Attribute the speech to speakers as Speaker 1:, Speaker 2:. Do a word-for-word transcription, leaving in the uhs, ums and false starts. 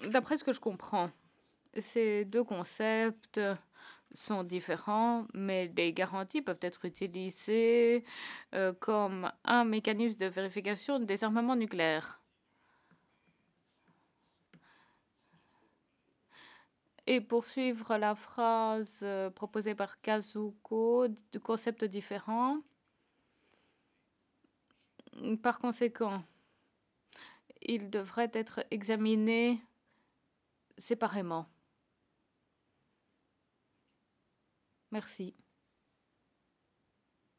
Speaker 1: D'après ce que je comprends, ces deux concepts sont différents, mais des garanties peuvent être utilisées euh, comme un mécanisme de vérification de désarmement nucléaire. Et pour suivre la phrase euh, proposée par Kazuko, de concepts différents, par conséquent, ils devraient être examinés séparément. Merci.